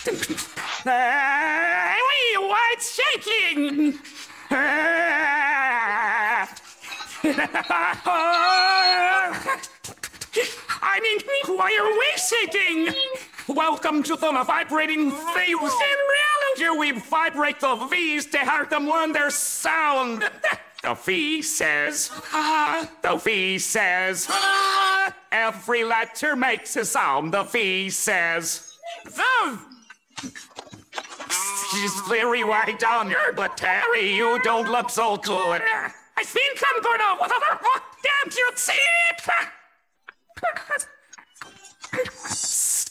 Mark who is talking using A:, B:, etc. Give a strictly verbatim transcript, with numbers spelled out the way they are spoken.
A: Uh, what's shaking? Uh, I mean, why are we shaking? Welcome to the vibrating V's. In reality, we vibrate the V's to help them learn their sound. The V says, ah. The V says, ah. Every letter makes a sound. The V says, the. She's very way down here, but Terry, you don't look so good. I think I'm gonna. Damn, you see?